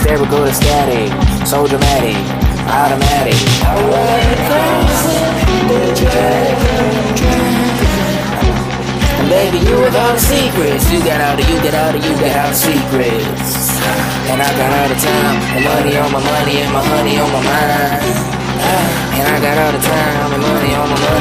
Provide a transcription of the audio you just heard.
hysterical to static, so dramatic, automatic. I wanna and baby, you with all the secrets. You got all the secrets. And I got all the time, and money on my money, and my honey on my mind. And I got all the time, and money on my money.